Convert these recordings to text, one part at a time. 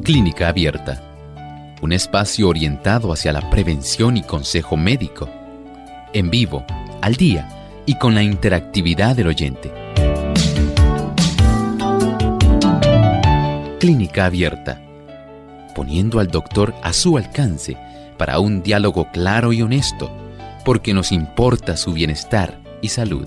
Clínica Abierta, un espacio orientado hacia la prevención y consejo médico, en vivo, al día y con la interactividad del oyente. Clínica Abierta, poniendo al doctor a su alcance para un diálogo claro y honesto, porque nos importa su bienestar y salud.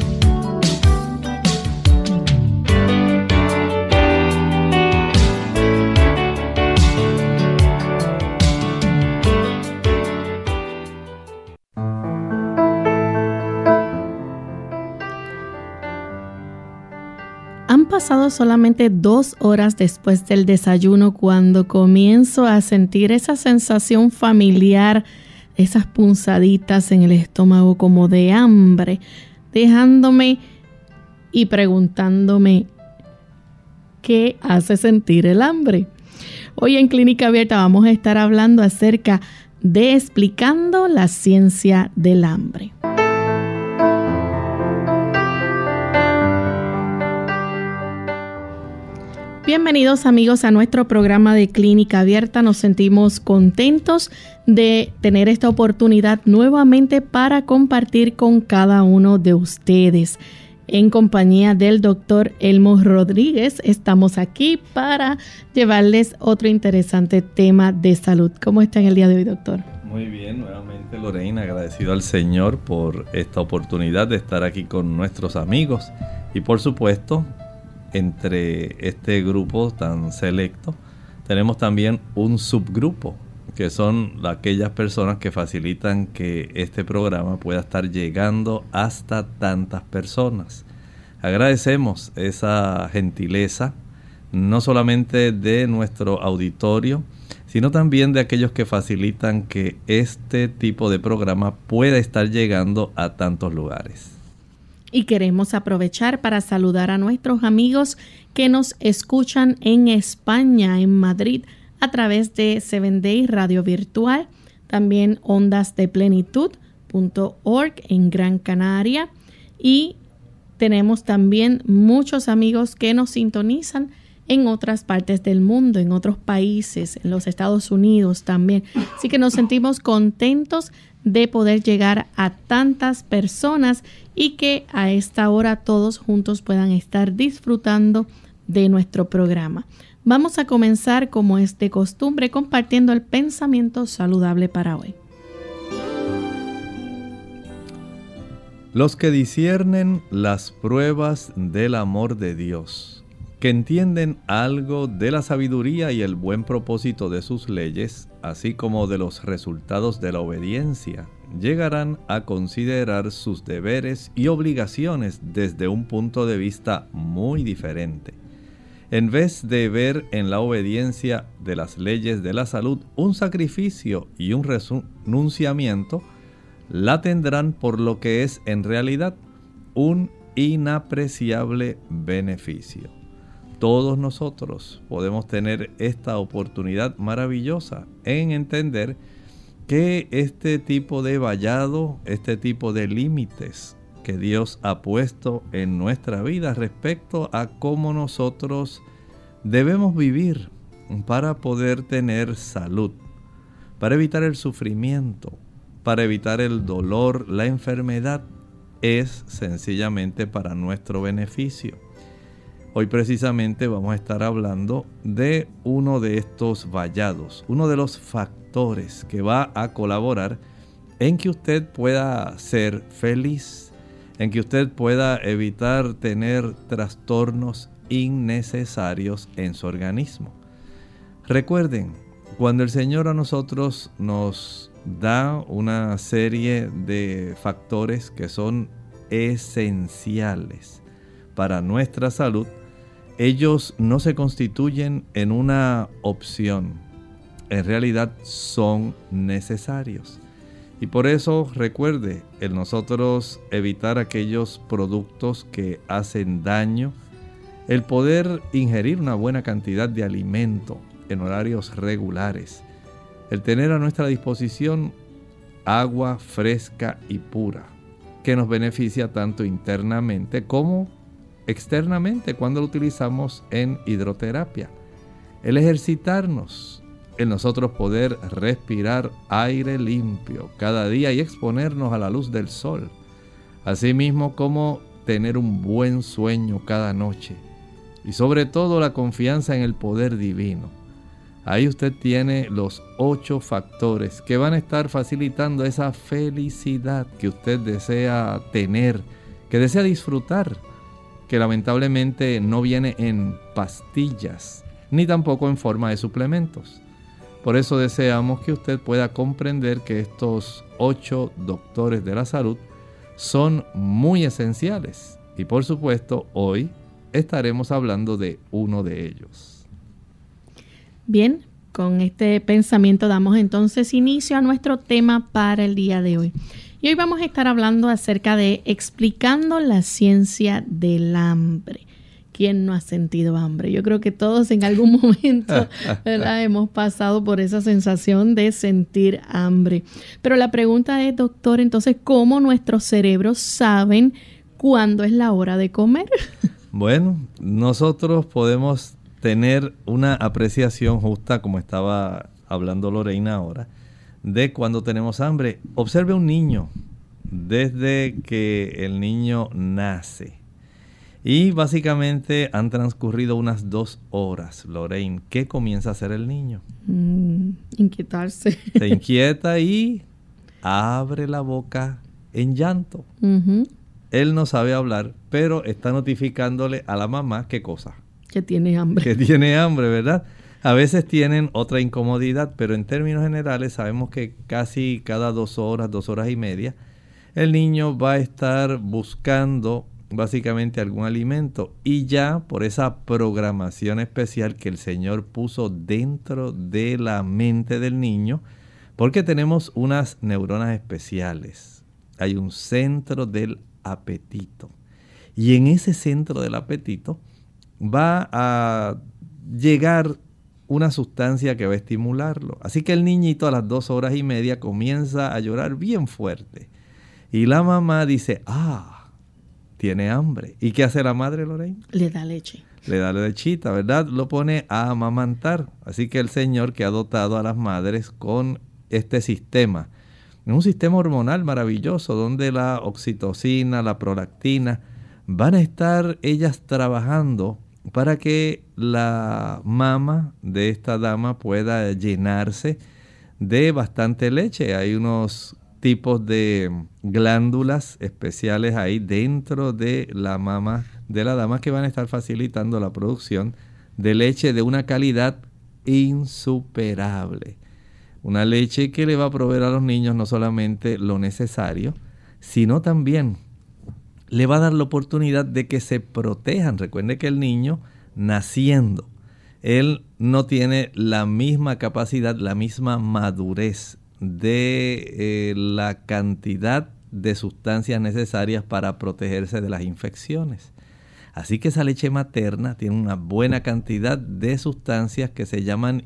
Han pasado solamente 2 horas después del desayuno cuando comienzo a sentir esa sensación familiar, esas punzaditas en el estómago como de hambre, dejándome y preguntándome, ¿qué hace sentir el hambre? Hoy en Clínica Abierta vamos a estar hablando acerca de explicando la ciencia del hambre. Bienvenidos amigos a nuestro programa de Clínica Abierta. Nos sentimos contentos de tener esta oportunidad nuevamente para compartir con cada uno de ustedes. En compañía del doctor Elmo Rodríguez, estamos aquí para llevarles otro interesante tema de salud. ¿Cómo está en el día de hoy, doctor? Muy bien, nuevamente Lorena, agradecido al Señor por esta oportunidad de estar aquí con nuestros amigos y por supuesto, entre este grupo tan selecto, tenemos también un subgrupo, que son aquellas personas que facilitan que este programa pueda estar llegando hasta tantas personas. Agradecemos esa gentileza, no solamente de nuestro auditorio, sino también de aquellos que facilitan que este tipo de programa pueda estar llegando a tantos lugares. Y queremos aprovechar para saludar a nuestros amigos que nos escuchan en España, en Madrid, a través de 7 Day Radio Virtual, también ondasdeplenitud.org en Gran Canaria. Y tenemos también muchos amigos que nos sintonizan en otras partes del mundo, en otros países, en los Estados Unidos también. Así que nos sentimos contentos de poder llegar a tantas personas y que a esta hora todos juntos puedan estar disfrutando de nuestro programa. Vamos a comenzar, como es de costumbre, compartiendo el pensamiento saludable para hoy. Los que disciernen las pruebas del amor de Dios, que entienden algo de la sabiduría y el buen propósito de sus leyes, así como de los resultados de la obediencia, llegarán a considerar sus deberes y obligaciones desde un punto de vista muy diferente. En vez de ver en la obediencia de las leyes de la salud un sacrificio y un renunciamiento, la tendrán por lo que es en realidad un inapreciable beneficio. Todos nosotros podemos tener esta oportunidad maravillosa en entender que este tipo de vallado, este tipo de límites que Dios ha puesto en nuestra vida respecto a cómo nosotros debemos vivir para poder tener salud, para evitar el sufrimiento, para evitar el dolor, la enfermedad, es sencillamente para nuestro beneficio. Hoy precisamente vamos a estar hablando de uno de estos vallados, uno de los factores que va a colaborar en que usted pueda ser feliz, en que usted pueda evitar tener trastornos innecesarios en su organismo. Recuerden, cuando el Señor a nosotros nos da una serie de factores que son esenciales para nuestra salud, ellos no se constituyen en una opción, en realidad son necesarios. Y por eso recuerde, el nosotros evitar aquellos productos que hacen daño, el poder ingerir una buena cantidad de alimento en horarios regulares, el tener a nuestra disposición agua fresca y pura, que nos beneficia tanto internamente como externamente cuando lo utilizamos en hidroterapia. el ejercitarnos, el nosotros poder respirar aire limpio cada día y exponernos a la luz del sol. Asimismo como tener un buen sueño cada noche. Y sobre todo la confianza en el poder divino. Ahí usted tiene los 8 factores que van a estar facilitando esa felicidad que usted desea tener, que desea disfrutar, que lamentablemente no viene en pastillas, ni tampoco en forma de suplementos. Por eso deseamos que usted pueda comprender que estos 8 doctores de la salud son muy esenciales. Y por supuesto, hoy estaremos hablando de uno de ellos. Bien, con este pensamiento damos entonces inicio a nuestro tema para el día de hoy. Y hoy vamos a estar hablando acerca de explicando la ciencia del hambre. ¿Quién no ha sentido hambre? Yo creo que todos en algún momento, ¿verdad?, hemos pasado por esa sensación de sentir hambre. Pero la pregunta es, doctor, entonces, ¿cómo nuestros cerebros saben cuándo es la hora de comer? Bueno, nosotros podemos tener una apreciación justa, como estaba hablando Lorena ahora, de cuando tenemos hambre. Observe un niño desde que el niño nace. Y básicamente han transcurrido unas 2 horas, Lorraine. ¿Qué comienza a hacer el niño? Inquietarse. Se inquieta y abre la boca en llanto. Él no sabe hablar, pero está notificándole a la mamá, ¿qué cosa? Que tiene hambre. Que tiene hambre, ¿verdad? A veces tienen otra incomodidad, pero en términos generales sabemos que casi cada 2 horas, 2 horas y media, el niño va a estar buscando básicamente algún alimento, y ya por esa programación especial que el Señor puso dentro de la mente del niño, porque tenemos unas neuronas especiales. Hay un centro del apetito, y en ese centro del apetito va a llegar una sustancia que va a estimularlo. Así que el niñito a las 2 horas y media comienza a llorar bien fuerte, y la mamá dice, tiene hambre. ¿Y qué hace la madre, Lorraine? Le da leche. Le da lechita, ¿verdad? Lo pone a amamantar. Así que el Señor, que ha dotado a las madres con este sistema, un sistema hormonal maravilloso, donde la oxitocina, la prolactina, van a estar ellas trabajando para que la mama de esta dama pueda llenarse de bastante leche. Hay unos tipos de glándulas especiales ahí dentro de la mama de la dama que van a estar facilitando la producción de leche de una calidad insuperable. Una leche que le va a proveer a los niños no solamente lo necesario, sino también le va a dar la oportunidad de que se protejan. Recuerde que el niño, naciendo, él no tiene la misma capacidad, la misma madurez de la cantidad de sustancias necesarias para protegerse de las infecciones. Así que esa leche materna tiene una buena cantidad de sustancias que se llaman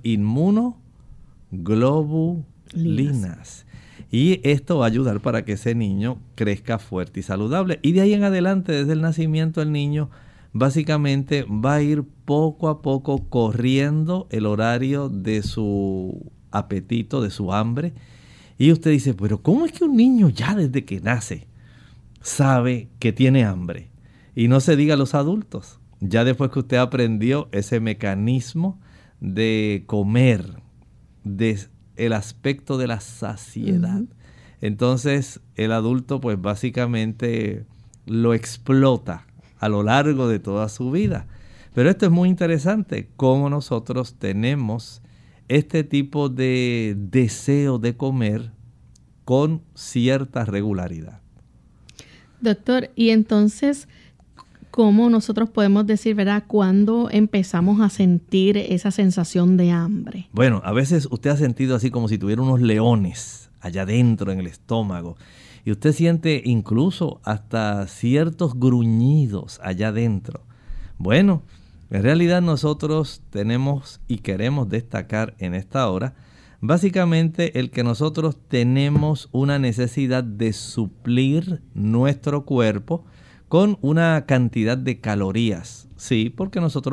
inmunoglobulinas. Y esto va a ayudar para que ese niño crezca fuerte y saludable. Y de ahí en adelante, desde el nacimiento, el niño básicamente va a ir poco a poco corriendo el horario de su apetito, de su hambre. Y usted dice, pero ¿cómo es que un niño ya desde que nace sabe que tiene hambre? Y no se diga a los adultos. Ya después que usted aprendió ese mecanismo de comer, el aspecto de la saciedad, entonces el adulto pues básicamente lo explota a lo largo de toda su vida. Pero esto es muy interesante, cómo nosotros tenemos este tipo de deseo de comer con cierta regularidad. Doctor, y entonces, ¿cómo nosotros podemos decir, verdad, cuándo empezamos a sentir esa sensación de hambre? Bueno, a veces usted ha sentido así como si tuviera unos leones allá adentro en el estómago. Y usted siente incluso hasta ciertos gruñidos allá adentro. Bueno, en realidad nosotros tenemos y queremos destacar en esta hora básicamente el que nosotros tenemos una necesidad de suplir nuestro cuerpo con una cantidad de calorías. Sí, porque nosotros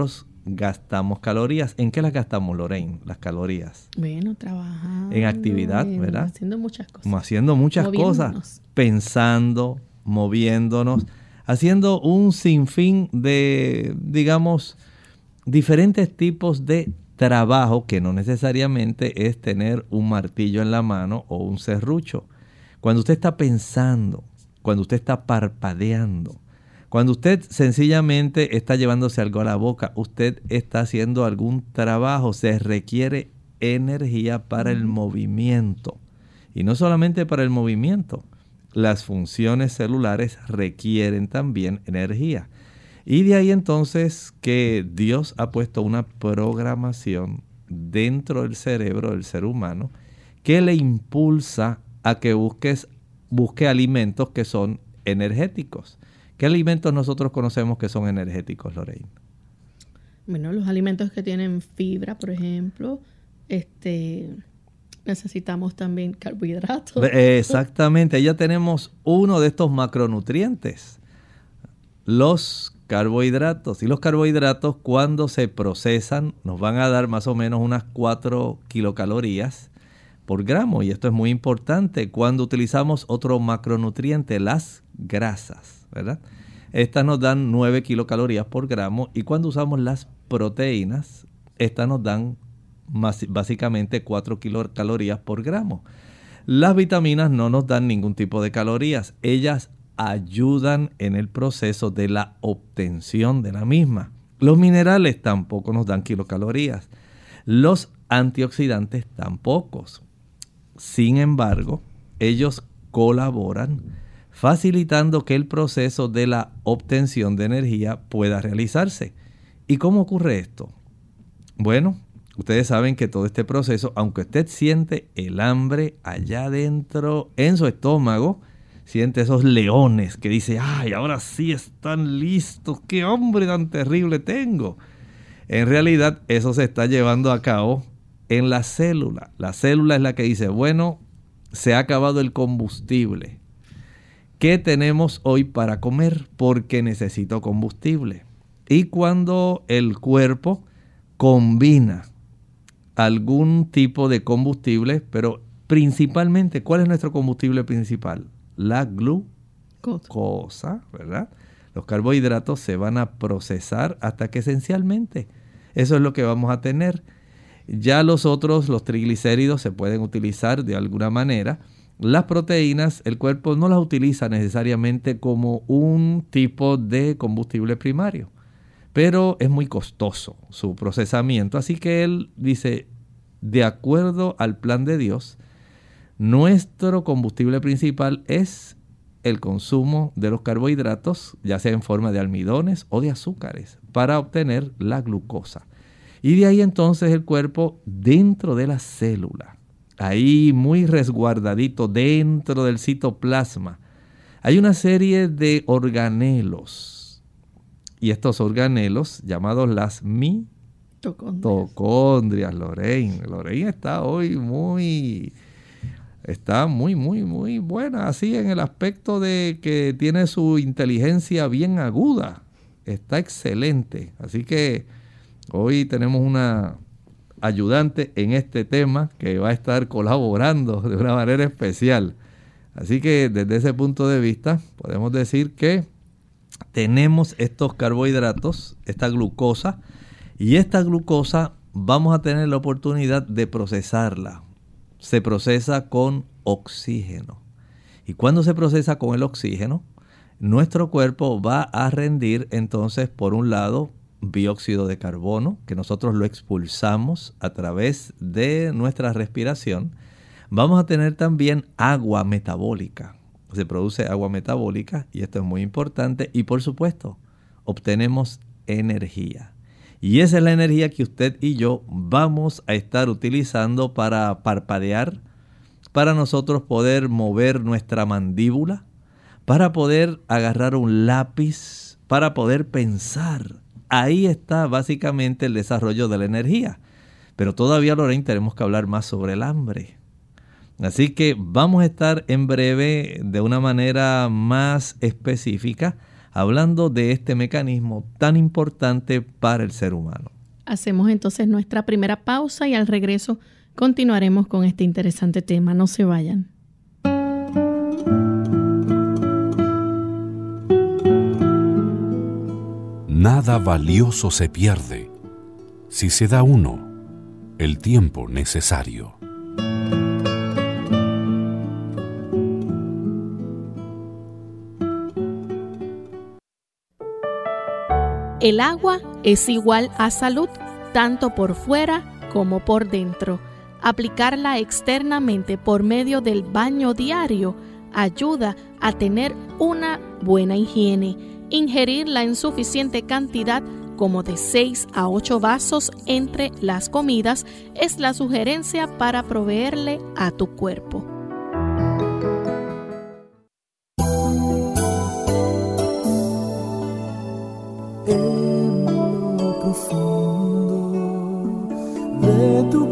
gastamos calorías. ¿En qué las gastamos, Lorraine? Las calorías. Bueno, trabajando. En actividad, ¿verdad? Haciendo muchas cosas. Haciendo muchas cosas. Pensando, moviéndonos, haciendo un sinfín de, digamos, diferentes tipos de trabajo que no necesariamente es tener un martillo en la mano o un serrucho. Cuando usted está pensando, cuando usted está parpadeando, cuando usted sencillamente está llevándose algo a la boca, usted está haciendo algún trabajo, se requiere energía para el movimiento. Y no solamente para el movimiento, las funciones celulares requieren también energía. Y de ahí entonces que Dios ha puesto una programación dentro del cerebro del ser humano que le impulsa a que busque alimentos que son energéticos. ¿Qué alimentos nosotros conocemos que son energéticos, Lorraine? Bueno, los alimentos que tienen fibra, por ejemplo, necesitamos también carbohidratos. Exactamente, ya tenemos uno de estos macronutrientes, los carbohidratos. Y los carbohidratos, cuando se procesan, nos van a dar más o menos unas 4 kilocalorías por gramo. Y esto es muy importante cuando utilizamos otro macronutriente, las grasas, ¿verdad? Estas nos dan 9 kilocalorías por gramo. Y cuando usamos las proteínas, estas nos dan básicamente 4 kilocalorías por gramo. Las vitaminas no nos dan ningún tipo de calorías. Ellas ayudan en el proceso de la obtención de la misma. Los minerales tampoco nos dan kilocalorías. Los antioxidantes tampoco. Sin embargo, ellos colaboran facilitando que el proceso de la obtención de energía pueda realizarse. ¿Y cómo ocurre esto? Bueno, ustedes saben que todo este proceso, aunque usted siente el hambre allá adentro en su estómago, siente esos leones que dice, ¡ay, ahora sí están listos! ¡Qué hambre tan terrible tengo! En realidad, eso se está llevando a cabo en la célula. La célula es la que dice, bueno, se ha acabado el combustible. ¿Qué tenemos hoy para comer? Porque necesito combustible. Y cuando el cuerpo combina algún tipo de combustible, pero principalmente, ¿cuál es nuestro combustible principal? La glucosa, ¿verdad? Los carbohidratos se van a procesar hasta que esencialmente eso es lo que vamos a tener. Ya los triglicéridos se pueden utilizar de alguna manera. Las proteínas, el cuerpo no las utiliza necesariamente como un tipo de combustible primario, pero es muy costoso su procesamiento. Así que él dice, de acuerdo al plan de Dios, nuestro combustible principal es el consumo de los carbohidratos, ya sea en forma de almidones o de azúcares, para obtener la glucosa. Y de ahí entonces el cuerpo, dentro de la célula, ahí muy resguardadito dentro del citoplasma, hay una serie de organelos. Y estos organelos, llamados las mitocondrias, Lorraine está hoy muy buena, así en el aspecto de que tiene su inteligencia bien aguda. Está excelente. Así que hoy tenemos una ayudante en este tema que va a estar colaborando de una manera especial. Así que desde ese punto de vista podemos decir que tenemos estos carbohidratos, esta glucosa, y esta glucosa vamos a tener la oportunidad de procesarla. Se procesa con oxígeno. Y cuando se procesa con el oxígeno, nuestro cuerpo va a rendir entonces, por un lado, dióxido de carbono, que nosotros lo expulsamos a través de nuestra respiración. Vamos a tener también agua metabólica. Se produce agua metabólica y esto es muy importante. Y por supuesto, obtenemos energía. Y esa es la energía que usted y yo vamos a estar utilizando para parpadear, para nosotros poder mover nuestra mandíbula, para poder agarrar un lápiz, para poder pensar. Ahí está básicamente el desarrollo de la energía. Pero todavía, Lorraine, tenemos que hablar más sobre el hambre. Así que vamos a estar en breve, de una manera más específica, hablando de este mecanismo tan importante para el ser humano. Hacemos entonces nuestra primera pausa y al regreso continuaremos con este interesante tema. No se vayan. Nada valioso se pierde si se da uno el tiempo necesario. El agua es igual a salud, tanto por fuera como por dentro. Aplicarla externamente por medio del baño diario ayuda a tener una buena higiene. Ingerirla en suficiente cantidad, como de 6 a 8 vasos entre las comidas, es la sugerencia para proveerle a tu cuerpo. En lo profundo de tu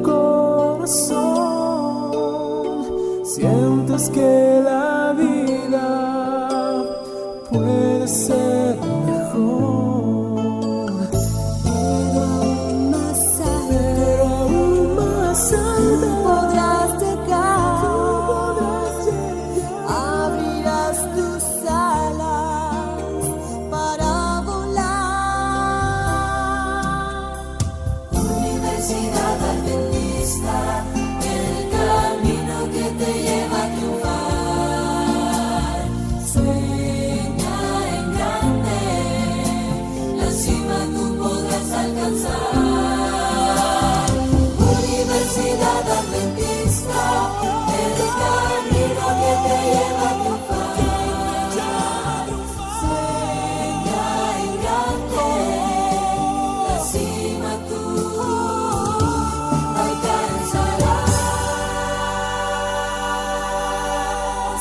corazón sientes que la vida puede ser mejor. Pero aún más allá podrás llegar. Abrirás tus alas para volar. Universidad Adventista, el camino que te lleva a triunfar. Sueña en grande, la cima tú podrás alcanzar. Universidad Adventista, el camino que te lleva a triunfar. Sueña en grande, la cima tú alcanzarás.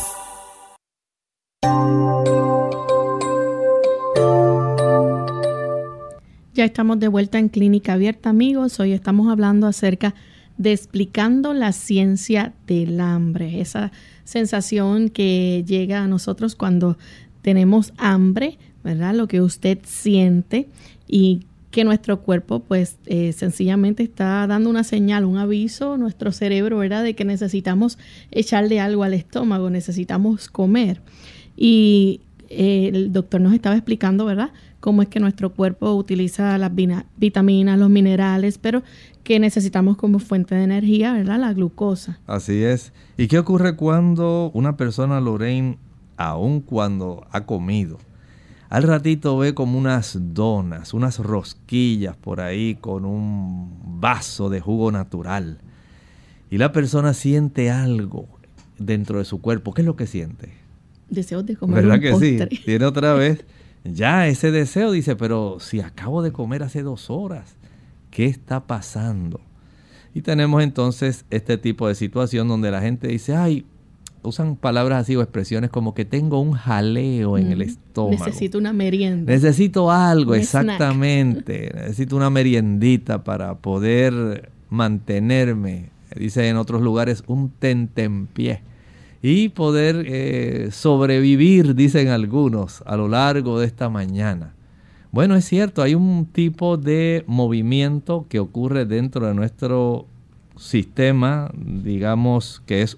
Ya estamos de vuelta en Clínica Abierta, amigos. Hoy estamos hablando acerca de explicando la ciencia del hambre. Esa sensación que llega a nosotros cuando tenemos hambre, ¿verdad? Lo que usted siente y que nuestro cuerpo pues sencillamente está dando una señal, un aviso, nuestro cerebro, ¿verdad? De que necesitamos echarle algo al estómago, necesitamos comer. Y el doctor nos estaba explicando, ¿verdad?, cómo es que nuestro cuerpo utiliza las vitaminas, los minerales, pero que necesitamos como fuente de energía, ¿verdad?, la glucosa. Así es. ¿Y qué ocurre cuando una persona, Lorraine, aun cuando ha comido, al ratito ve como unas donas, unas rosquillas por ahí con un vaso de jugo natural, y la persona siente algo dentro de su cuerpo? ¿Qué es lo que siente? Deseos de comer ¿verdad un que postre. sí? Tiene otra vez ya ese deseo, dice, pero si acabo de comer hace 2 horas, ¿qué está pasando? Y tenemos entonces este tipo de situación donde la gente dice, ay, usan palabras así o expresiones como que tengo un jaleo en el estómago. Necesito una merienda. Necesito algo, Un exactamente. Necesito una meriendita para poder mantenerme. Dice en otros lugares un tentempié. Y poder sobrevivir, dicen algunos, a lo largo de esta mañana. Bueno, es cierto, hay un tipo de movimiento que ocurre dentro de nuestro sistema, digamos que es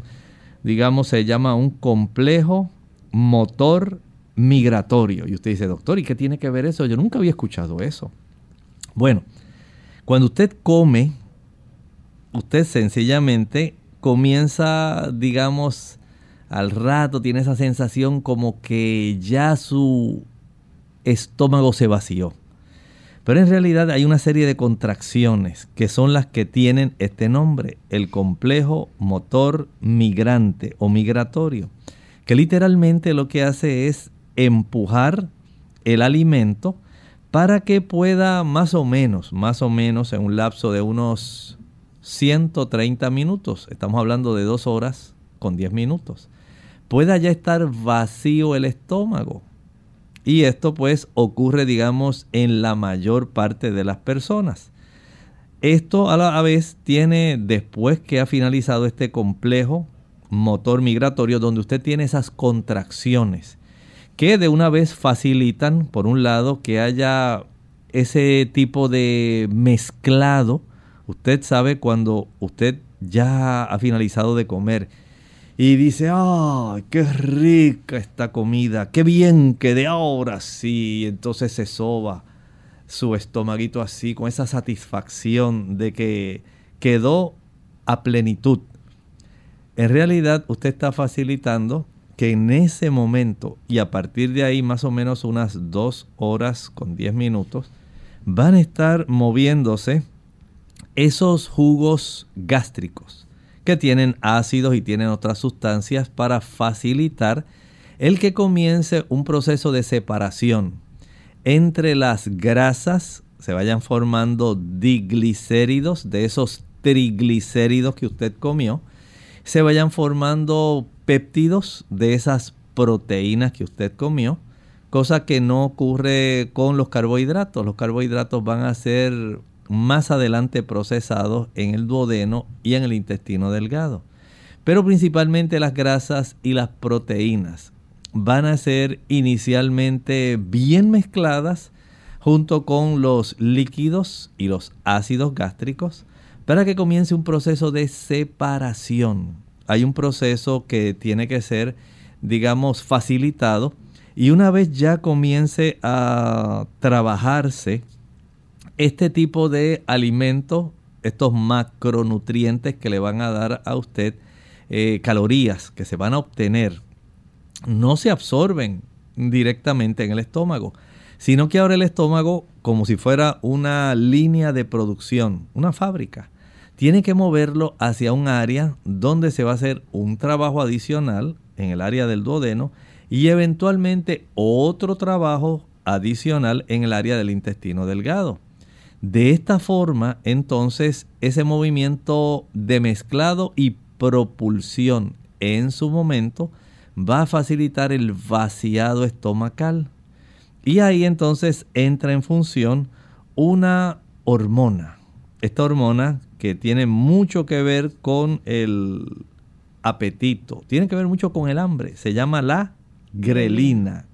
se llama un complejo motor migratorio. Y usted dice, doctor, ¿y qué tiene que ver eso? Yo nunca había escuchado eso. Bueno, cuando usted come, usted sencillamente comienza, digamos, al rato tiene esa sensación como que ya su estómago se vació. Pero en realidad hay una serie de contracciones que son las que tienen este nombre, el complejo motor migrante o migratorio, que literalmente lo que hace es empujar el alimento para que pueda más o menos en un lapso de unos 130 minutos, estamos hablando de 2 horas con 10 minutos, pueda ya estar vacío el estómago. Y esto pues ocurre, digamos, en la mayor parte de las personas. Esto a la vez tiene, después que ha finalizado este complejo motor migratorio, donde usted tiene esas contracciones que de una vez facilitan, por un lado, que haya ese tipo de mezclado. Usted sabe cuando usted ya ha finalizado de comer y dice, ¡ay, qué rica esta comida! ¡Qué bien quedé ahora sí! Entonces se soba su estomaguito así, con esa satisfacción de que quedó a plenitud. En realidad, usted está facilitando que en ese momento y a partir de ahí más o menos unas 2 horas con 10 minutos van a estar moviéndose esos jugos gástricos que tienen ácidos y tienen otras sustancias para facilitar el que comience un proceso de separación entre las grasas, se vayan formando diglicéridos de esos triglicéridos que usted comió, se vayan formando péptidos de esas proteínas que usted comió, cosa que no ocurre con los carbohidratos. Los carbohidratos van a ser más adelante procesados en el duodeno y en el intestino delgado. Pero principalmente las grasas y las proteínas van a ser inicialmente bien mezcladas junto con los líquidos y los ácidos gástricos para que comience un proceso de separación. Hay un proceso que tiene que ser, digamos, facilitado, y una vez ya comience a trabajarse este tipo de alimentos, estos macronutrientes que le van a dar a usted, calorías que se van a obtener, no se absorben directamente en el estómago, sino que ahora el estómago, como si fuera una línea de producción, una fábrica, tiene que moverlo hacia un área donde se va a hacer un trabajo adicional en el área del duodeno y eventualmente otro trabajo adicional en el área del intestino delgado. De esta forma, entonces, ese movimiento de mezclado y propulsión en su momento va a facilitar el vaciado estomacal. Y ahí entonces entra en función una hormona. Esta hormona que tiene mucho que ver con el apetito, tiene que ver mucho con el hambre, se llama la grelina.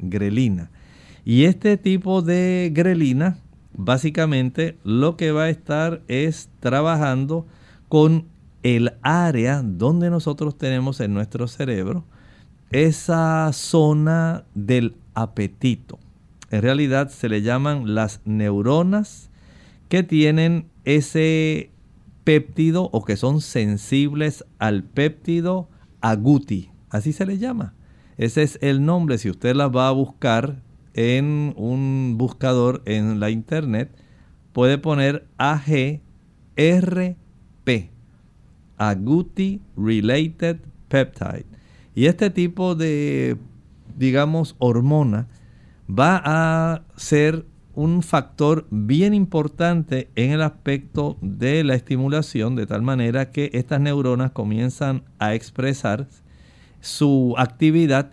Y este tipo de grelina, básicamente lo que va a estar es trabajando con el área donde nosotros tenemos en nuestro cerebro esa zona del apetito. En realidad se le llaman las neuronas que tienen ese péptido o que son sensibles al péptido agouti. Así se le llama. Ese es el nombre. Si usted las va a buscar en un buscador en la internet, puede poner AGRP, Agouti Related Peptide. Y este tipo de, digamos, hormona va a ser un factor bien importante en el aspecto de la estimulación, de tal manera que estas neuronas comienzan a expresar su actividad.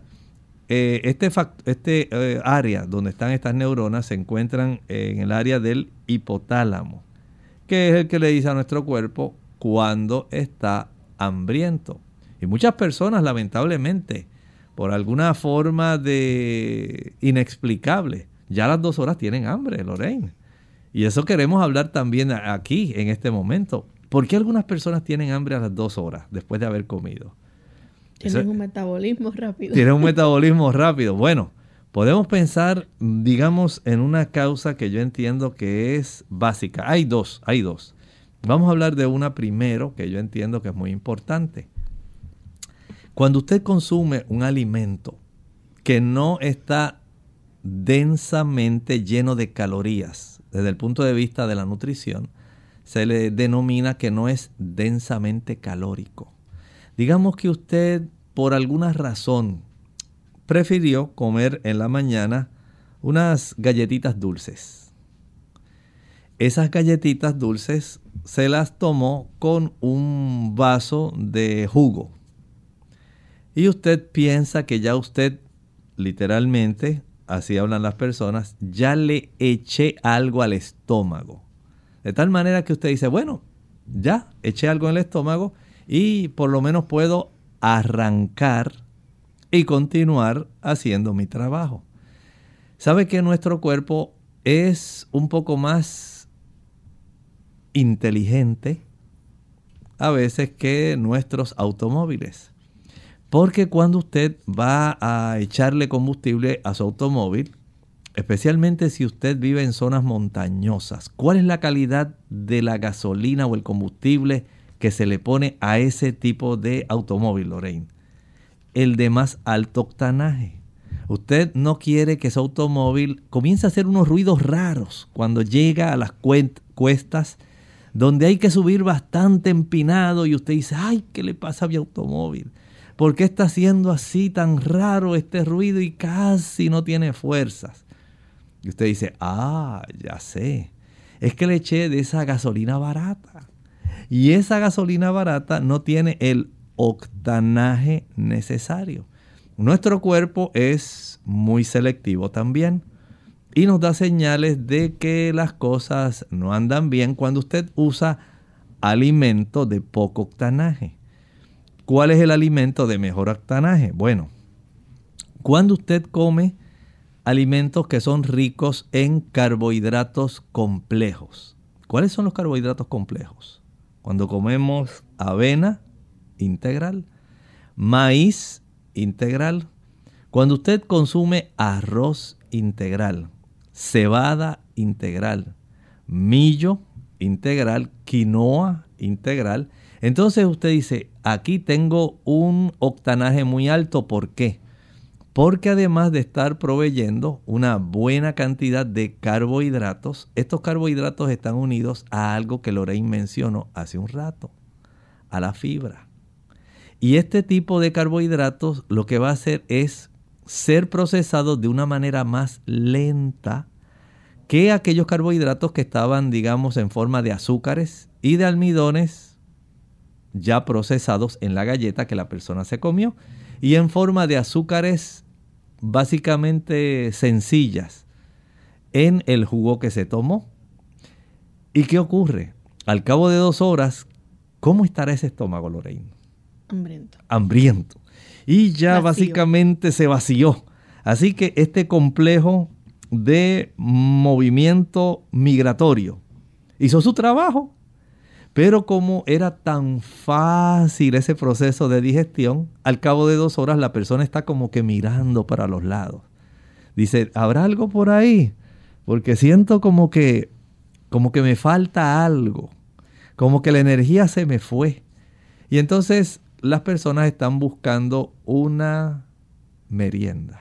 Este área donde están estas neuronas se encuentran en el área del hipotálamo, que es el que le dice a nuestro cuerpo cuando está hambriento. Y muchas personas, lamentablemente, por alguna forma de inexplicable, ya a las 2 horas tienen hambre, Lorraine. Y eso queremos hablar también aquí, en este momento. ¿Por qué algunas personas tienen hambre a las 2 horas después de haber comido? Tienen un metabolismo rápido. Tienen un metabolismo rápido. Bueno, podemos pensar, digamos, en una causa que yo entiendo que es básica. Hay dos. Vamos a hablar de una primero que yo entiendo que es muy importante. Cuando usted consume un alimento que no está densamente lleno de calorías, desde el punto de vista de la nutrición, se le denomina que no es densamente calórico. Digamos que usted, por alguna razón, prefirió comer en la mañana unas galletitas dulces. Esas galletitas dulces se las tomó con un vaso de jugo. Y usted piensa que ya usted, literalmente, así hablan las personas, ya le eché algo al estómago. De tal manera que usted dice, bueno, ya eché algo en el estómago y por lo menos puedo arrancar y continuar haciendo mi trabajo. ¿Sabe que nuestro cuerpo es un poco más inteligente a veces que nuestros automóviles. Porque cuando usted va a echarle combustible a su automóvil, especialmente si usted vive en zonas montañosas, ¿cuál es la calidad de la gasolina o el combustible que se le pone a ese tipo de automóvil, Lorraine? El de más alto octanaje. Usted no quiere que su automóvil comience a hacer unos ruidos raros cuando llega a las cuestas donde hay que subir bastante empinado y usted dice, ay, ¿qué le pasa a mi automóvil? ¿Por qué está haciendo así tan raro este ruido y casi no tiene fuerzas? Y usted dice, ya sé, es que le eché de esa gasolina barata. Y esa gasolina barata no tiene el octanaje necesario. Nuestro cuerpo es muy selectivo también y nos da señales de que las cosas no andan bien cuando usted usa alimento de poco octanaje. ¿Cuál es el alimento de mejor octanaje? Bueno, cuando usted come alimentos que son ricos en carbohidratos complejos. ¿Cuáles son los carbohidratos complejos? Cuando comemos avena integral, maíz integral, cuando usted consume arroz integral, cebada integral, millo integral, quinoa integral, entonces usted dice, aquí tengo un octanaje muy alto. ¿Por qué? Porque además de estar proveyendo una buena cantidad de carbohidratos, estos carbohidratos están unidos a algo que Lorraine mencionó hace un rato, a la fibra. Y este tipo de carbohidratos lo que va a hacer es ser procesados de una manera más lenta que aquellos carbohidratos que estaban, digamos, en forma de azúcares y de almidones ya procesados en la galleta que la persona se comió y en forma de azúcares básicamente sencillas en el jugo que se tomó. ¿Y qué ocurre? Al cabo de 2 horas, ¿cómo estará ese estómago, Lorraine? Hambriento. Y ya básicamente se vació. Así que este complejo de movimiento migratorio hizo su trabajo. Pero como era tan fácil ese proceso de digestión, al cabo de 2 horas la persona está como que mirando para los lados. Dice, ¿habrá algo por ahí? Porque siento como que me falta algo. Como que la energía se me fue. Y entonces las personas están buscando una merienda.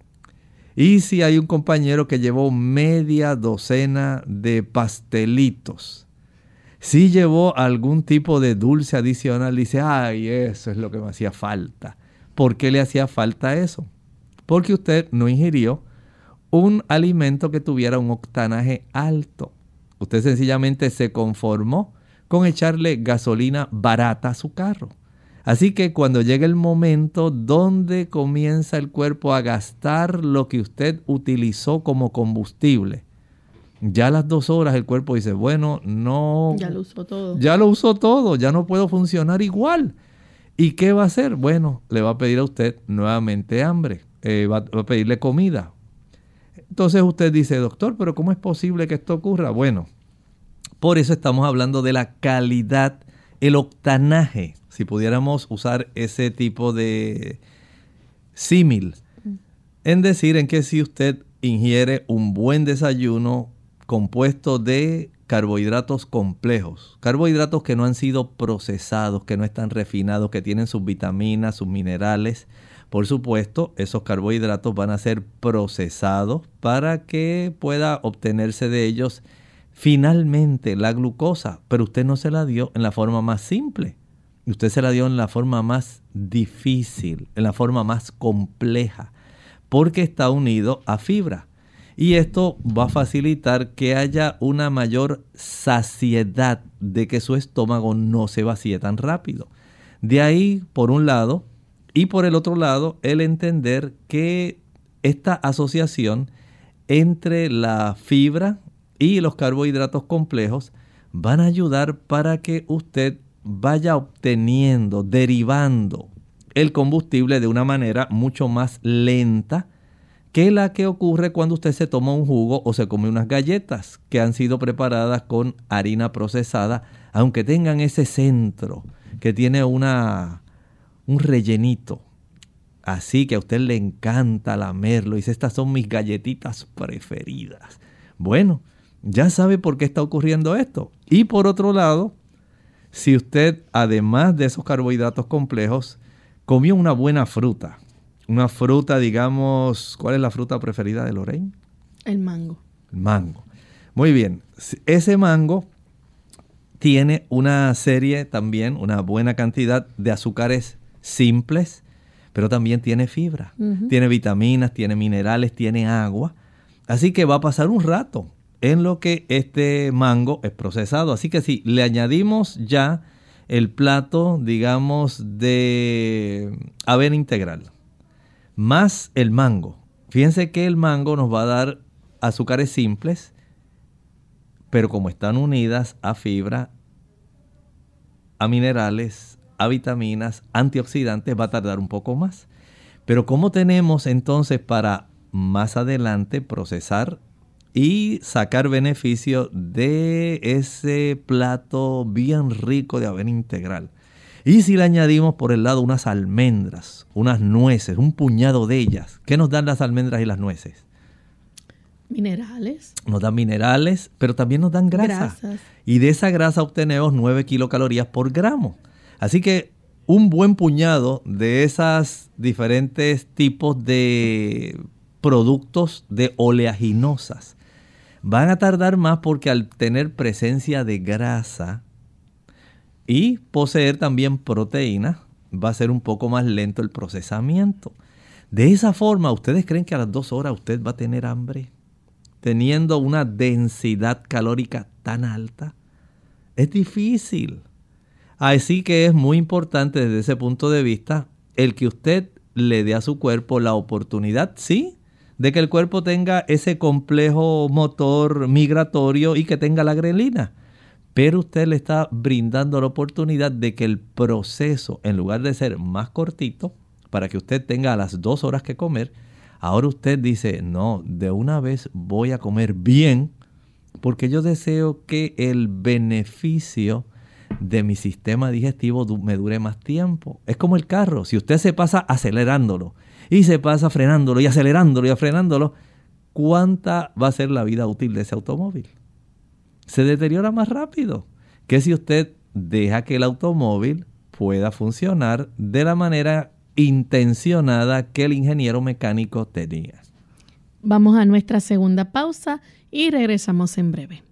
Y si hay un compañero que llevó media docena de pastelitos, si llevó algún tipo de dulce adicional, dice, ay, eso es lo que me hacía falta. ¿Por qué le hacía falta eso? Porque usted no ingirió un alimento que tuviera un octanaje alto. Usted sencillamente se conformó con echarle gasolina barata a su carro. Así que cuando llega el momento donde comienza el cuerpo a gastar lo que usted utilizó como combustible, ya a las 2 horas el cuerpo dice, bueno, no. Ya lo usó todo. Ya lo usó todo, ya no puedo funcionar igual. ¿Y qué va a hacer? Bueno, le va a pedir a usted nuevamente hambre, va a pedirle comida. Entonces usted dice, doctor, ¿pero cómo es posible que esto ocurra? Bueno, por eso estamos hablando de la calidad, el octanaje, si pudiéramos usar ese tipo de símil, en decir en que si usted ingiere un buen desayuno compuesto de carbohidratos complejos, carbohidratos que no han sido procesados, que no están refinados, que tienen sus vitaminas, sus minerales. Por supuesto, esos carbohidratos van a ser procesados para que pueda obtenerse de ellos finalmente la glucosa, pero usted no se la dio en la forma más simple. Usted se la dio en la forma más difícil, en la forma más compleja, porque está unido a fibra. Y esto va a facilitar que haya una mayor saciedad, de que su estómago no se vacíe tan rápido. De ahí, por un lado, y por el otro lado, el entender que esta asociación entre la fibra y los carbohidratos complejos van a ayudar para que usted vaya obteniendo, derivando el combustible de una manera mucho más lenta que la que ocurre cuando usted se toma un jugo o se come unas galletas que han sido preparadas con harina procesada, aunque tengan ese centro que tiene un rellenito. Así que a usted le encanta lamerlo y dice, estas son mis galletitas preferidas. Bueno, ya sabe por qué está ocurriendo esto. Y por otro lado, si usted, además de esos carbohidratos complejos, comió una buena fruta, una fruta, digamos, ¿cuál es la fruta preferida de Lorraine? El mango. El mango. Muy bien, ese mango tiene una serie también, una buena cantidad de azúcares simples, pero también tiene fibra, tiene vitaminas, tiene minerales, tiene agua. Así que va a pasar un rato en lo que este mango es procesado. Así que si le añadimos ya el plato, digamos, de avena integral, más el mango. Fíjense que el mango nos va a dar azúcares simples, pero como están unidas a fibra, a minerales, a vitaminas, antioxidantes, va a tardar un poco más. Pero ¿cómo tenemos entonces para más adelante procesar y sacar beneficio de ese plato bien rico de avena integral? Y si le añadimos por el lado unas almendras, unas nueces, un puñado de ellas, ¿qué nos dan las almendras y las nueces? Minerales. Nos dan minerales, pero también nos dan grasa. Grasas. Y de esa grasa obtenemos 9 kilocalorías por gramo. Así que un buen puñado de esas diferentes tipos de productos de oleaginosas van a tardar más porque al tener presencia de grasa y poseer también proteína, va a ser un poco más lento el procesamiento. De esa forma, ¿ustedes creen que a las 2 horas usted va a tener hambre? Teniendo una densidad calórica tan alta. Es difícil. Así que es muy importante desde ese punto de vista el que usted le dé a su cuerpo la oportunidad, sí, de que el cuerpo tenga ese complejo motor migratorio y que tenga la grelina. Pero usted le está brindando la oportunidad de que el proceso, en lugar de ser más cortito, para que usted tenga a las 2 horas que comer, ahora usted dice, no, de una vez voy a comer bien, porque yo deseo que el beneficio de mi sistema digestivo me dure más tiempo. Es como el carro, si usted se pasa acelerándolo y se pasa frenándolo y acelerándolo y frenándolo, ¿cuánta va a ser la vida útil de ese automóvil? Se deteriora más rápido que si usted deja que el automóvil pueda funcionar de la manera intencionada que el ingeniero mecánico tenía. Vamos a nuestra segunda pausa y regresamos en breve.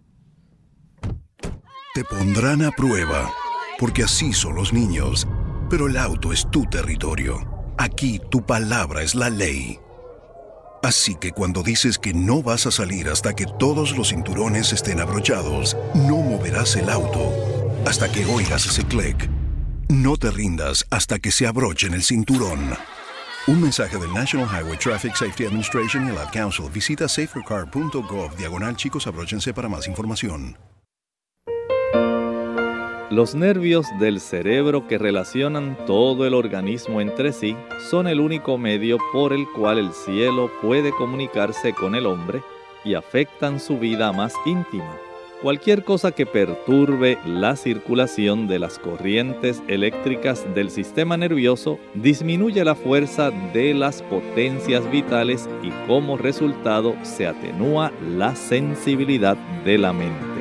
Te pondrán a prueba, porque así son los niños. Pero el auto es tu territorio. Aquí tu palabra es la ley. Así que cuando dices que no vas a salir hasta que todos los cinturones estén abrochados, no moverás el auto hasta que oigas ese clic. No te rindas hasta que se abrochen el cinturón. Un mensaje del National Highway Traffic Safety Administration y el Ad Council. Visita safercar.gov/chicos abróchense para más información. Los nervios del cerebro que relacionan todo el organismo entre sí son el único medio por el cual el cielo puede comunicarse con el hombre y afectan su vida más íntima. Cualquier cosa que perturbe la circulación de las corrientes eléctricas del sistema nervioso disminuye la fuerza de las potencias vitales y como resultado se atenúa la sensibilidad de la mente.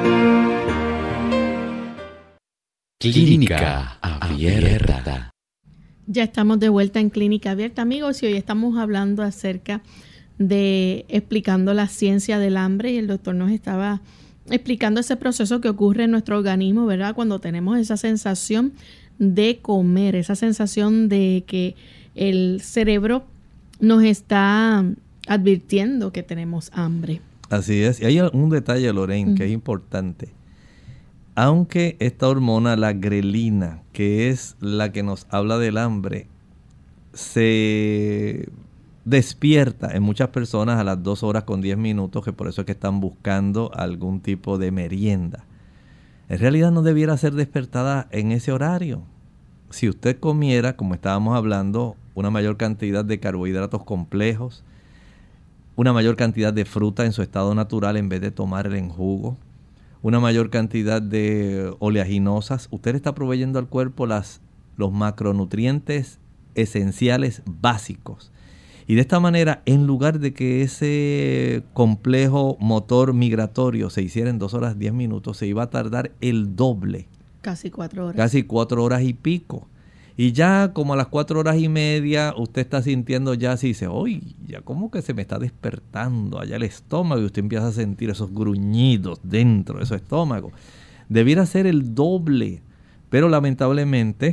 Clínica Abierta. Ya estamos de vuelta en Clínica Abierta, amigos, y hoy estamos hablando acerca de explicando la ciencia del hambre, y el doctor nos estaba explicando ese proceso que ocurre en nuestro organismo, ¿verdad? Cuando tenemos esa sensación de comer, esa sensación de que el cerebro nos está advirtiendo que tenemos hambre. Así es. Y hay un detalle, Lorraine, que es importante. Aunque esta hormona, la grelina, que es la que nos habla del hambre, se despierta en muchas personas a las 2 horas con 10 minutos, que por eso es que están buscando algún tipo de merienda. En realidad no debiera ser despertada en ese horario. Si usted comiera, como estábamos hablando, una mayor cantidad de carbohidratos complejos, una mayor cantidad de fruta en su estado natural en vez de tomarla en jugo, una mayor cantidad de oleaginosas. Usted está proveyendo al cuerpo los macronutrientes esenciales básicos. Y de esta manera, en lugar de que ese complejo motor migratorio se hiciera en 2 horas 10 minutos, se iba a tardar el doble. Casi 4 horas. Casi 4 horas y pico. Y ya como a las 4 horas y media, usted está sintiendo ya así, dice, ¡ay! Ya como que se me está despertando allá el estómago, y usted empieza a sentir esos gruñidos dentro de su estómago. Debiera ser el doble, pero lamentablemente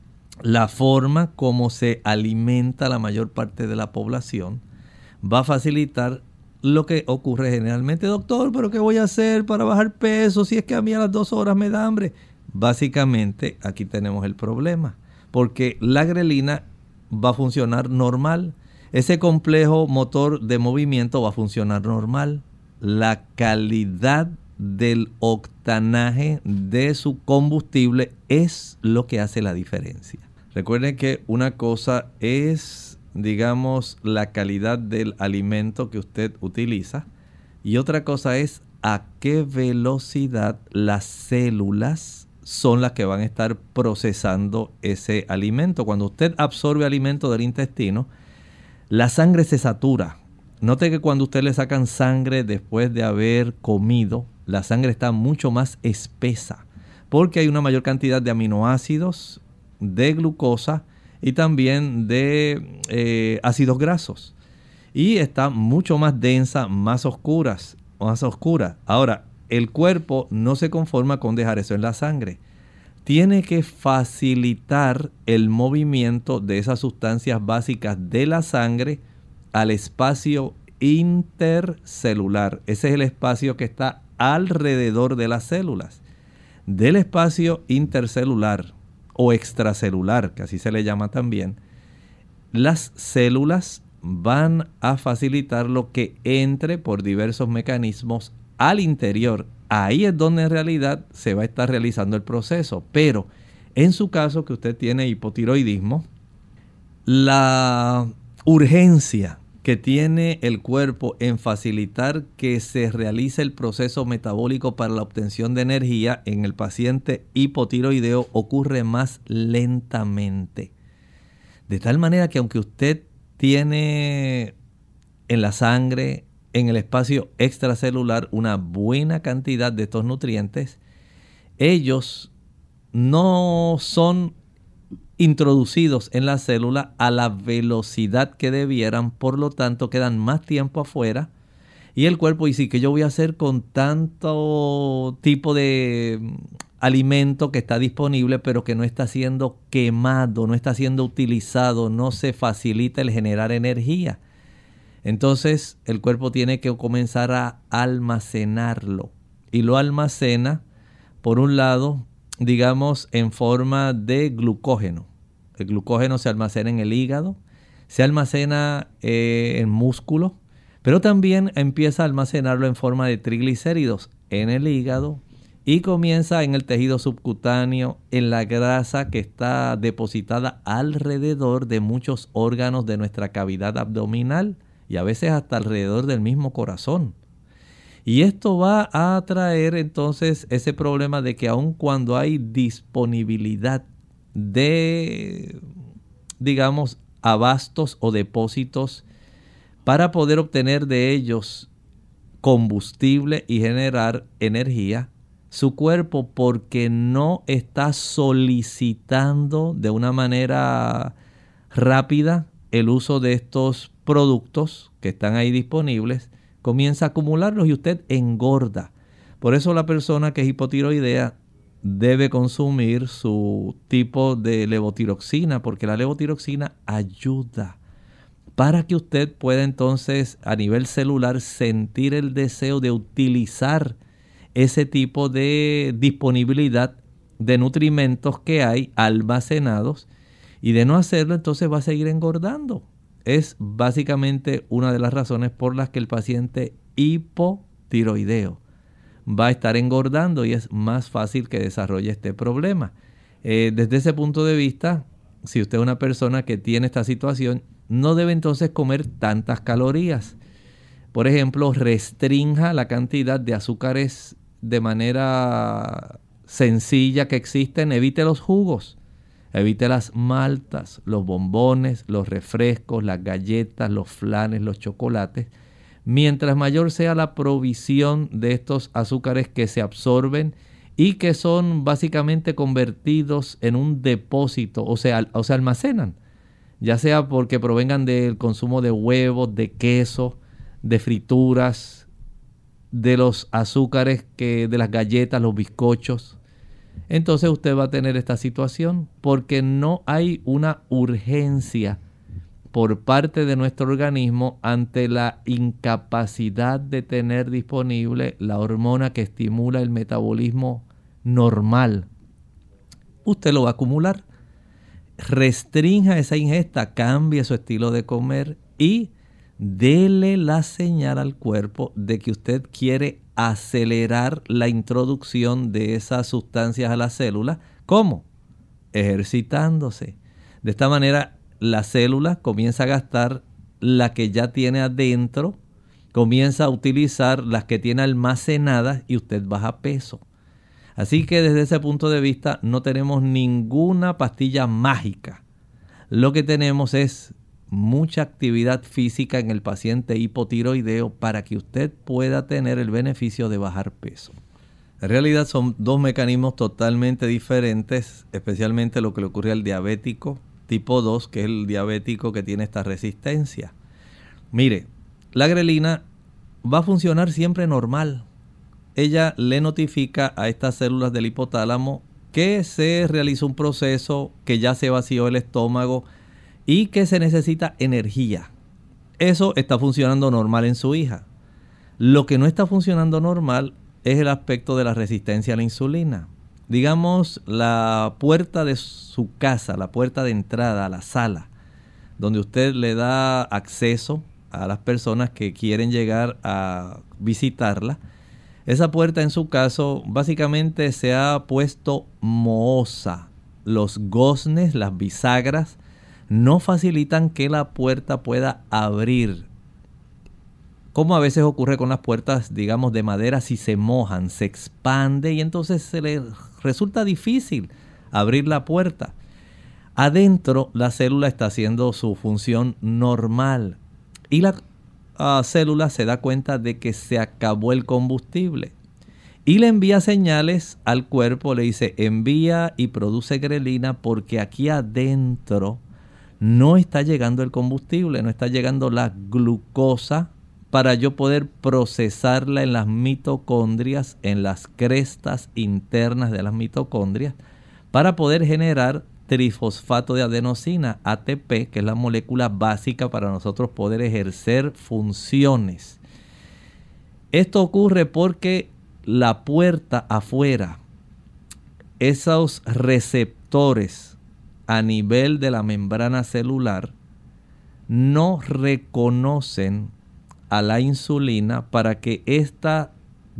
la forma como se alimenta la mayor parte de la población va a facilitar lo que ocurre generalmente. Doctor, ¿pero qué voy a hacer para bajar peso si es que a mí a las 2 horas me da hambre? Básicamente aquí tenemos el problema, porque la grelina va a funcionar normal. Ese complejo motor de movimiento va a funcionar normal. La calidad del octanaje de su combustible es lo que hace la diferencia. Recuerden que una cosa es, digamos, la calidad del alimento que usted utiliza, y otra cosa es a qué velocidad las células son las que van a estar procesando ese alimento. Cuando usted absorbe alimento del intestino, la sangre se satura. Note que cuando usted le sacan sangre después de haber comido, la sangre está mucho más espesa, porque hay una mayor cantidad de aminoácidos, de glucosa y también de ácidos grasos. Y está mucho más densa, más oscura. Ahora, el cuerpo no se conforma con dejar eso en la sangre. Tiene que facilitar el movimiento de esas sustancias básicas de la sangre al espacio intercelular. Ese es el espacio que está alrededor de las células. Del espacio intercelular o extracelular, que así se le llama también, las células van a facilitar lo que entre por diversos mecanismos al interior. Ahí es donde en realidad se va a estar realizando el proceso. Pero en su caso, que usted tiene hipotiroidismo, la urgencia que tiene el cuerpo en facilitar que se realice el proceso metabólico para la obtención de energía en el paciente hipotiroideo ocurre más lentamente. De tal manera que aunque usted tiene en la sangre, en el espacio extracelular, una buena cantidad de estos nutrientes, ellos no son introducidos en la célula a la velocidad que debieran, por lo tanto quedan más tiempo afuera y el cuerpo dice, ¿qué yo voy a hacer con tanto tipo de alimento que está disponible pero que no está siendo quemado, no está siendo utilizado, no se facilita el generar energía? Entonces el cuerpo tiene que comenzar a almacenarlo y lo almacena, por un lado, digamos, en forma de glucógeno. El glucógeno se almacena en el hígado, se almacena en músculo, pero también empieza a almacenarlo en forma de triglicéridos en el hígado y comienza en el tejido subcutáneo, en la grasa que está depositada alrededor de muchos órganos de nuestra cavidad abdominal y a veces hasta alrededor del mismo corazón. Y esto va a traer entonces ese problema de que aun cuando hay disponibilidad de, digamos, abastos o depósitos para poder obtener de ellos combustible y generar energía, su cuerpo, porque no está solicitando de una manera rápida el uso de estos productos que están ahí disponibles, comienza a acumularlos y usted engorda. Por eso la persona que es hipotiroidea debe consumir su tipo de levotiroxina, porque la levotiroxina ayuda para que usted pueda entonces a nivel celular sentir el deseo de utilizar ese tipo de disponibilidad de nutrimentos que hay almacenados, y de no hacerlo entonces va a seguir engordando. Es básicamente una de las razones por las que el paciente hipotiroideo va a estar engordando y es más fácil que desarrolle este problema. Desde ese punto de vista, si usted es una persona que tiene esta situación, no debe entonces comer tantas calorías. Por ejemplo, restrinja la cantidad de azúcares de manera sencilla que existen. Evite los jugos, evite las maltas, los bombones, los refrescos, las galletas, los flanes, los chocolates. Mientras mayor sea la provisión de estos azúcares que se absorben y que son básicamente convertidos en un depósito, o se almacenan, ya sea porque provengan del consumo de huevos, de queso, de frituras, de los azúcares de las galletas, los bizcochos. Entonces usted va a tener esta situación porque no hay una urgencia por parte de nuestro organismo ante la incapacidad de tener disponible la hormona que estimula el metabolismo normal. Usted lo va a acumular. Restrinja esa ingesta, cambie su estilo de comer y dele la señal al cuerpo de que usted quiere acelerar la introducción de esas sustancias a la célula. ¿Cómo? Ejercitándose. De esta manera, la célula comienza a gastar la que ya tiene adentro, comienza a utilizar las que tiene almacenadas y usted baja peso. Así que desde ese punto de vista no tenemos ninguna pastilla mágica. Lo que tenemos es mucha actividad física en el paciente hipotiroideo para que usted pueda tener el beneficio de bajar peso. En realidad son dos mecanismos totalmente diferentes, especialmente lo que le ocurre al diabético tipo 2, que es el diabético que tiene esta resistencia. Mire, la grelina va a funcionar siempre normal. Ella le notifica a estas células del hipotálamo que se realizó un proceso, que ya se vació el estómago y que se necesita energía. Eso está funcionando normal en su hija. Lo que no está funcionando normal es el aspecto de la resistencia a la insulina. Digamos, la puerta de su casa, la puerta de entrada a la sala, donde usted le da acceso a las personas que quieren llegar a visitarla. Esa puerta, en su caso, básicamente se ha puesto mohosa. Los goznes, las bisagras, no facilitan que la puerta pueda abrir. Como a veces ocurre con las puertas, digamos, de madera, si se mojan, se expande y entonces se le resulta difícil abrir la puerta. Adentro, la célula está haciendo su función normal y la célula se da cuenta de que se acabó el combustible y le envía señales al cuerpo, le dice envía y produce grelina porque aquí adentro no está llegando el combustible, no está llegando la glucosa para yo poder procesarla en las mitocondrias, en las crestas internas de las mitocondrias, para poder generar trifosfato de adenosina, ATP, que es la molécula básica para nosotros poder ejercer funciones. Esto ocurre porque la puerta afuera, esos receptores a nivel de la membrana celular, no reconocen a la insulina para que ésta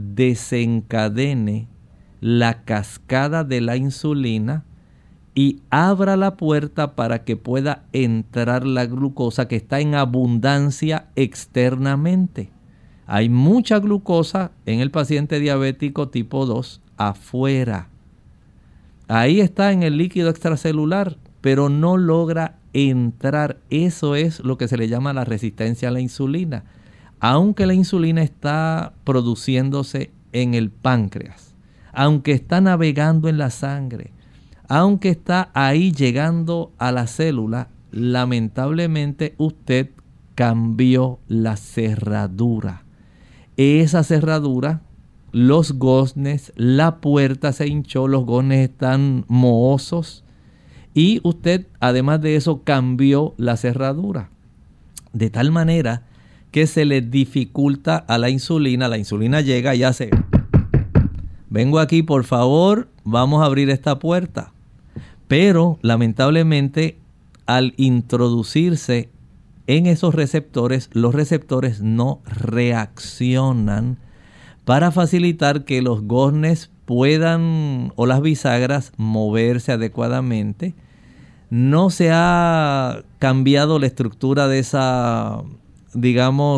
desencadene la cascada de la insulina y abra la puerta para que pueda entrar la glucosa que está en abundancia externamente. Hay mucha glucosa en el paciente diabético tipo 2 afuera. Ahí está en el líquido extracelular, pero no logra entrar. Eso es lo que se le llama la resistencia a la insulina. Aunque la insulina está produciéndose en el páncreas, aunque está navegando en la sangre, aunque está ahí llegando a la célula, lamentablemente usted cambió la cerradura. Esa cerradura, los goznes, la puerta se hinchó, los goznes están mohosos y usted además de eso cambió la cerradura. De tal manera que se le dificulta a la insulina llega y hace, vengo aquí por favor, vamos a abrir esta puerta. Pero lamentablemente al introducirse en esos receptores, los receptores no reaccionan para facilitar que los goznes puedan o las bisagras moverse adecuadamente. No se ha cambiado la estructura de esa, digamos,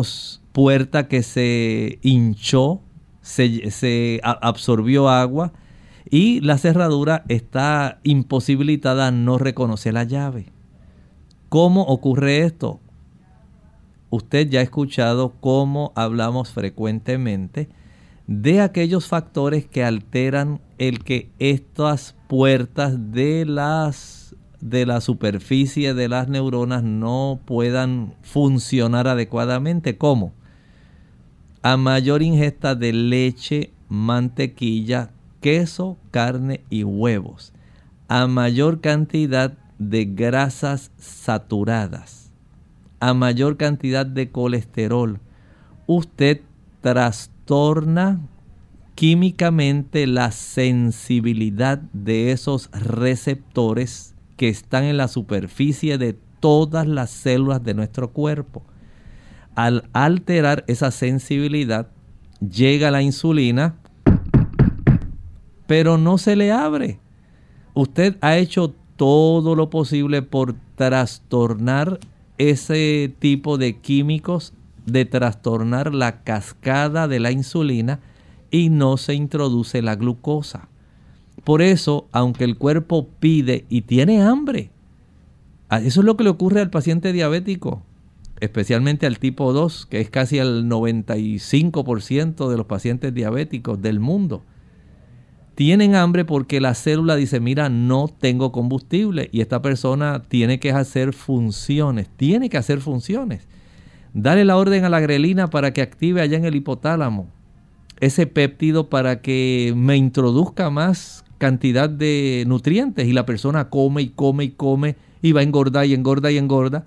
puerta que se hinchó, se absorbió agua y la cerradura está imposibilitada a no reconocer la llave. ¿Cómo ocurre esto? Usted ya ha escuchado cómo hablamos frecuentemente de aquellos factores que alteran el que estas puertas de la superficie de las neuronas no puedan funcionar adecuadamente. ¿Cómo? A mayor ingesta de leche, mantequilla, queso, carne y huevos, a mayor cantidad de grasas saturadas, a mayor cantidad de colesterol, usted trastorna químicamente la sensibilidad de esos receptores que están en la superficie de todas las células de nuestro cuerpo. Al alterar esa sensibilidad, llega la insulina, pero no se le abre. Usted ha hecho todo lo posible por trastornar ese tipo de químicos, de trastornar la cascada de la insulina, y no se introduce la glucosa. Por eso, aunque el cuerpo pide y tiene hambre, eso es lo que le ocurre al paciente diabético, especialmente al tipo 2, que es casi el 95% de los pacientes diabéticos del mundo. Tienen hambre porque la célula dice, mira, no tengo combustible, y esta persona tiene que hacer funciones, Dale la orden a la grelina para que active allá en el hipotálamo ese péptido para que me introduzca más cantidad de nutrientes, y la persona come y come y come y va a engordar y engorda y engorda.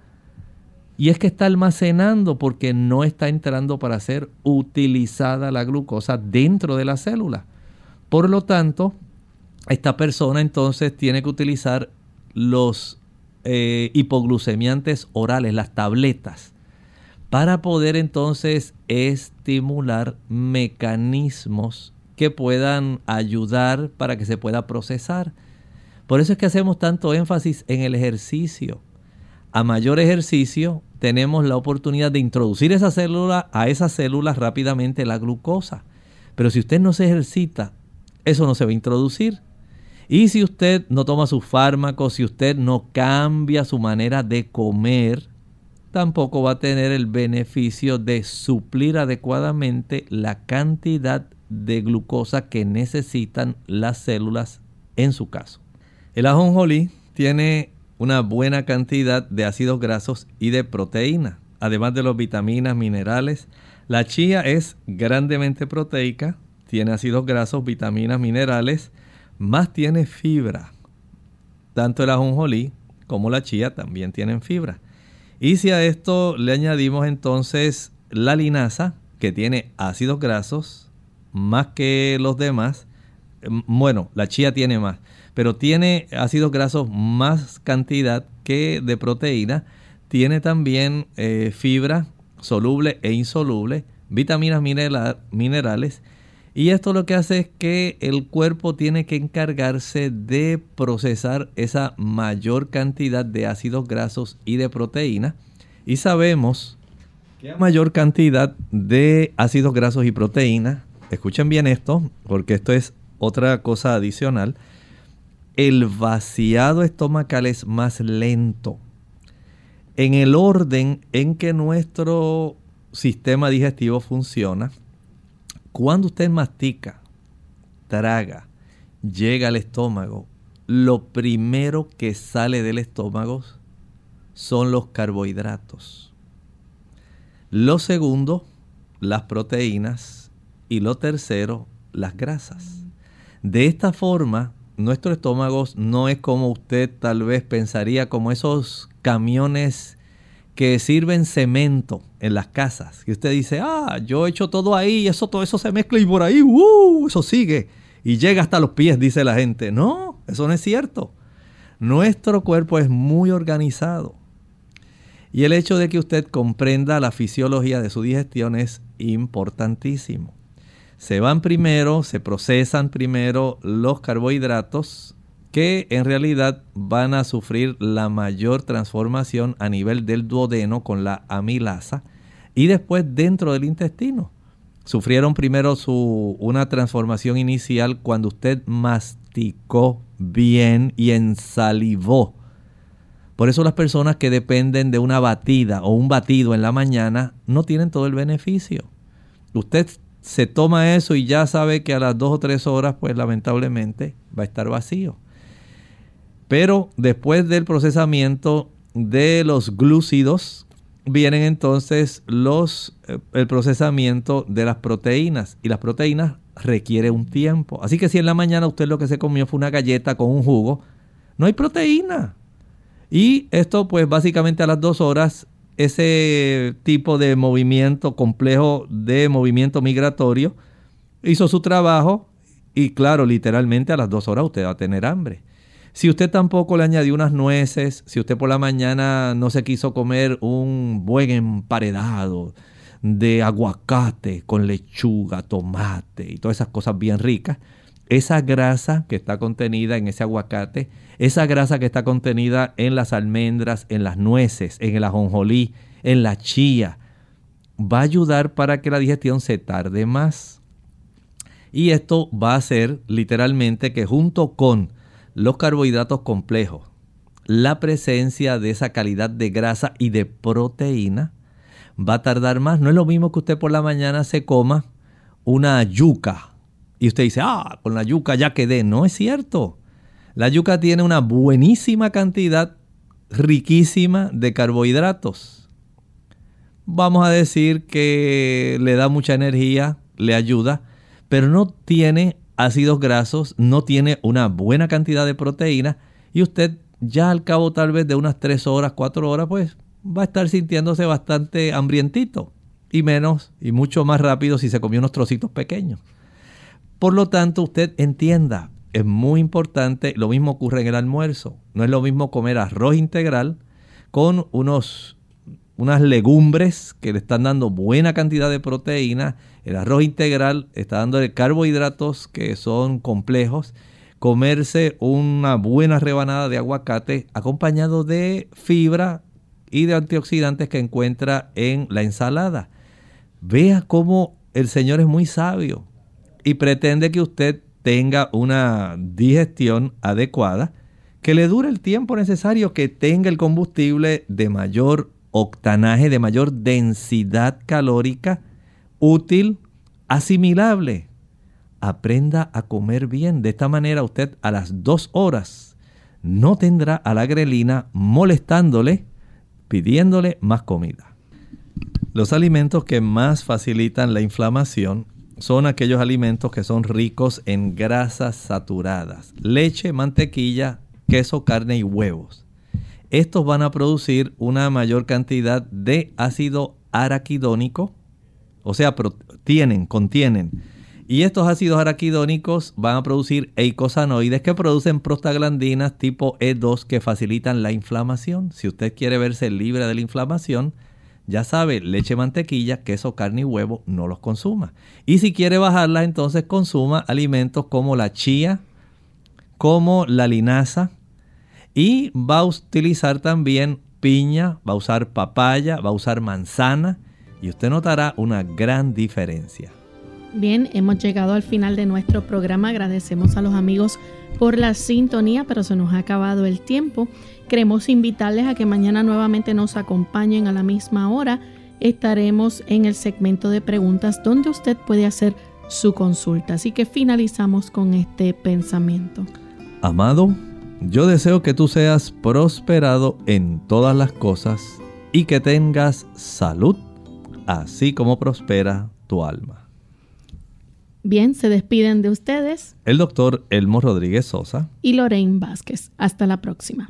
Y es que está almacenando porque no está entrando para ser utilizada la glucosa dentro de la célula. Por lo tanto, esta persona entonces tiene que utilizar los hipoglucemiantes orales, las tabletas, para poder entonces estimular mecanismos que puedan ayudar para que se pueda procesar. Por eso es que hacemos tanto énfasis en el ejercicio. A mayor ejercicio, tenemos la oportunidad de introducir a esas células rápidamente la glucosa. Pero si usted no se ejercita, eso no se va a introducir. Y si usted no toma sus fármacos, si usted no cambia su manera de comer, tampoco va a tener el beneficio de suplir adecuadamente la cantidad de glucosa que necesitan las células en su caso. El ajonjolí tiene una buena cantidad de ácidos grasos y de proteína, además de las vitaminas, minerales. La chía es grandemente proteica, tiene ácidos grasos, vitaminas, minerales, más tiene fibra. Tanto el ajonjolí como la chía también tienen fibra. Y si a esto le añadimos entonces la linaza, que tiene ácidos grasos más que los demás, bueno, la chía tiene más, pero tiene ácidos grasos más cantidad que de proteína, tiene también fibra soluble e insoluble, vitaminas, minerales, y esto lo que hace es que el cuerpo tiene que encargarse de procesar esa mayor cantidad de ácidos grasos y de proteína. Y sabemos que a mayor cantidad de ácidos grasos y proteína, escuchen bien esto, porque esto es otra cosa adicional, el vaciado estomacal es más lento. En el orden en que nuestro sistema digestivo funciona, cuando usted mastica, traga, llega al estómago, lo primero que sale del estómago son los carbohidratos. Lo segundo, las proteínas, y lo tercero, las grasas. De esta forma, nuestro estómago no es como usted tal vez pensaría, como esos camiones que sirven cemento en las casas. Que usted dice, yo he hecho todo ahí, todo eso se mezcla y por ahí, eso sigue. Y llega hasta los pies, dice la gente. No, eso no es cierto. Nuestro cuerpo es muy organizado. Y el hecho de que usted comprenda la fisiología de su digestión es importantísimo. Se procesan primero los carbohidratos, que en realidad van a sufrir la mayor transformación a nivel del duodeno con la amilasa, y después dentro del intestino. Sufrieron primero una transformación inicial cuando usted masticó bien y ensalivó. Por eso las personas que dependen de una batida o un batido en la mañana no tienen todo el beneficio. Usted se toma eso y ya sabe que a las 2 o 3 horas, pues lamentablemente va a estar vacío. Pero después del procesamiento de los glúcidos, vienen entonces el procesamiento de las proteínas. Y las proteínas requieren un tiempo. Así que si en la mañana usted lo que se comió fue una galleta con un jugo, no hay proteína. Y esto pues básicamente a las 2 horas, ese tipo de movimiento complejo de movimiento migratorio hizo su trabajo y claro, literalmente a las 2 horas usted va a tener hambre. Si usted tampoco le añadió unas nueces, si usted por la mañana no se quiso comer un buen emparedado de aguacate con lechuga, tomate y todas esas cosas bien ricas, esa grasa que está contenida en ese aguacate, esa grasa que está contenida en las almendras, en las nueces, en el ajonjolí, en la chía, va a ayudar para que la digestión se tarde más. Y esto va a hacer literalmente que junto con los carbohidratos complejos, la presencia de esa calidad de grasa y de proteína va a tardar más. No es lo mismo que usted por la mañana se coma una yuca y usted dice, con la yuca ya quedé. No es cierto. La yuca tiene una buenísima cantidad, riquísima de carbohidratos. Vamos a decir que le da mucha energía, le ayuda, pero no tiene ácidos grasos, no tiene una buena cantidad de proteína y usted ya al cabo tal vez de unas 3 horas, 4 horas, pues va a estar sintiéndose bastante hambrientito y mucho más rápido si se comió unos trocitos pequeños. Por lo tanto, usted entienda, es muy importante, lo mismo ocurre en el almuerzo. No es lo mismo comer arroz integral con unas legumbres que le están dando buena cantidad de proteína. El arroz integral está dándole carbohidratos que son complejos. Comerse una buena rebanada de aguacate acompañado de fibra y de antioxidantes que encuentra en la ensalada. Vea cómo el Señor es muy sabio y pretende que usted tenga una digestión adecuada, que le dure el tiempo necesario, que tenga el combustible de mayor octanaje, de mayor densidad calórica, útil, asimilable. Aprenda a comer bien. De esta manera usted a las 2 horas no tendrá a la grelina molestándole, pidiéndole más comida. Los alimentos que más facilitan la inflamación son aquellos alimentos que son ricos en grasas saturadas. Leche, mantequilla, queso, carne y huevos. Estos van a producir una mayor cantidad de ácido araquidónico, o sea, contienen. Y estos ácidos araquidónicos van a producir eicosanoides que producen prostaglandinas tipo E2 que facilitan la inflamación. Si usted quiere verse libre de la inflamación, ya sabe, leche, mantequilla, queso, carne y huevo, no los consuma. Y si quiere bajarla, entonces consuma alimentos como la chía, como la linaza. Y va a utilizar también piña, va a usar papaya, va a usar manzana. Y usted notará una gran diferencia. Bien, hemos llegado al final de nuestro programa. Agradecemos a los amigos por la sintonía, pero se nos ha acabado el tiempo. Queremos invitarles a que mañana nuevamente nos acompañen a la misma hora. Estaremos en el segmento de preguntas donde usted puede hacer su consulta. Así que finalizamos con este pensamiento. Amado, yo deseo que tú seas prosperado en todas las cosas y que tengas salud, así como prospera tu alma. Bien, se despiden de ustedes el doctor Elmo Rodríguez Sosa y Lorraine Vázquez. Hasta la próxima.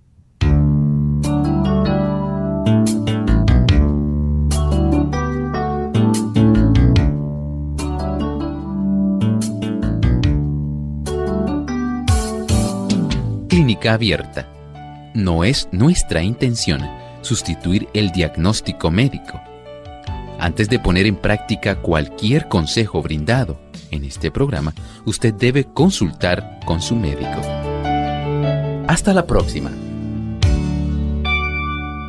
Clínica Abierta. No es nuestra intención sustituir el diagnóstico médico. Antes de poner en práctica cualquier consejo brindado en este programa, usted debe consultar con su médico. Hasta la próxima.